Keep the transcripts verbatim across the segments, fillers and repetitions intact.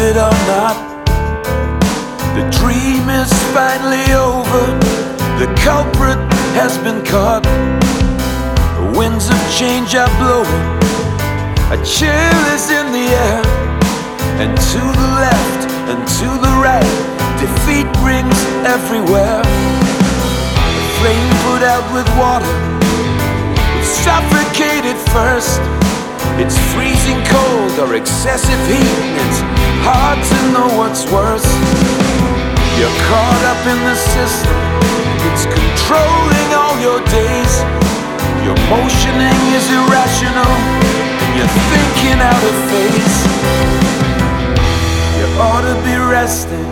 it or not, the dream is finally over. The culprit has been caught. The winds of change are blowing, a chill is in the air. And to the left and to the right, defeat rings everywhere. The flame put out with water was suffocated first. It's freezing cold or excessive heat, it's hard to know what's worse. You're caught up in the system, it's controlling all your days. Your motioning is irrational, and you're thinking out of phase. You ought to be resting,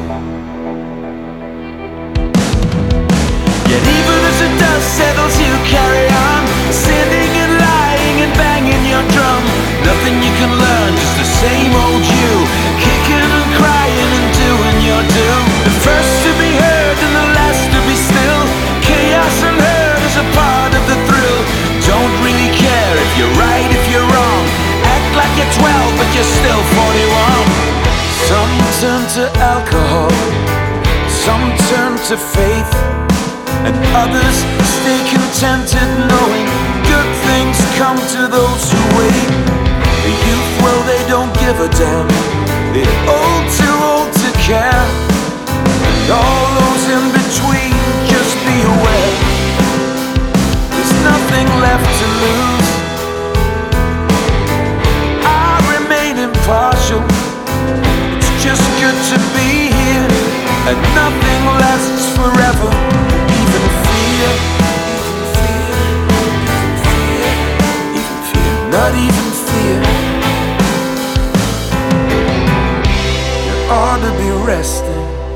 yet even as the dust settles you carry on, sinning and lying and banging your drum. Nothing you can learn, just the same old you, kicking and crying and doing your due. The first to be heard and the last to be still. Chaos and hurt is a part of the thrill. Don't really care if you're right, if you're wrong. Act like you're twelve but you're still forty-one. Some turn to alcohol, some turn to faith, and others stay contented knowing good things come to those who wait. The youth, well, they don't give a damn. They're old, too old to care. And all those in between, just be aware, there's nothing left to lose. I remain impartial, it's just good to be here. And nothing lasts forever, even fear, even fear, even fear, even fear, not even fear. You ought to be resting.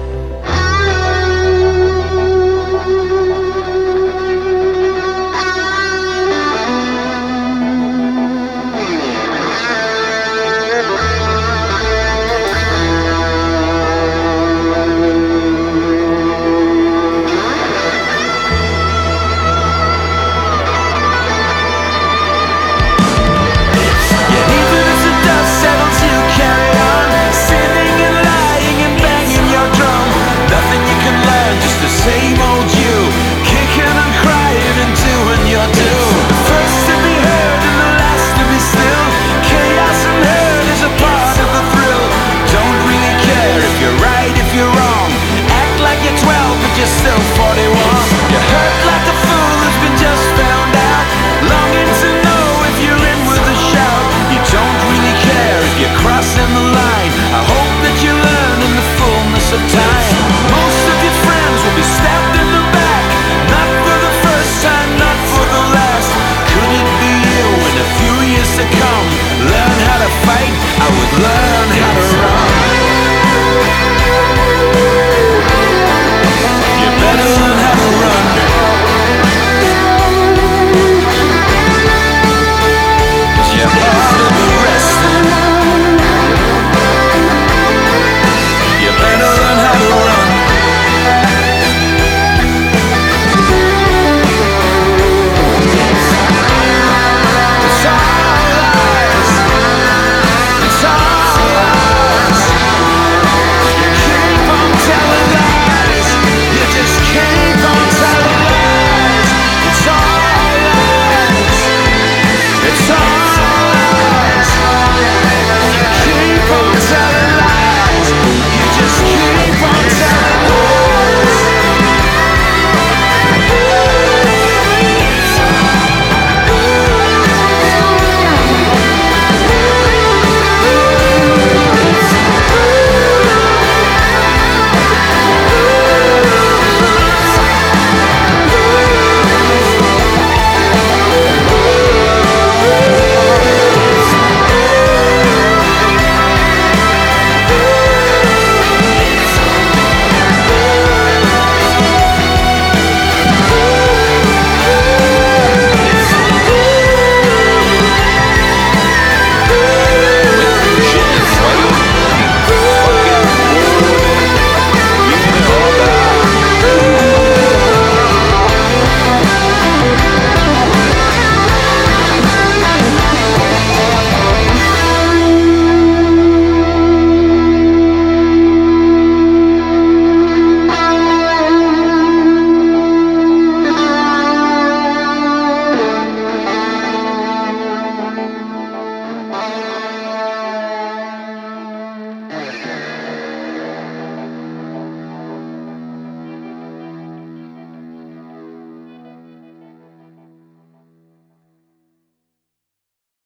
You're still forty-one. You hurt like a fool who's been just found out, longing to know if you're in with a shout. You don't really care if you're crossing the line. I hope that you learn in the fullness of time.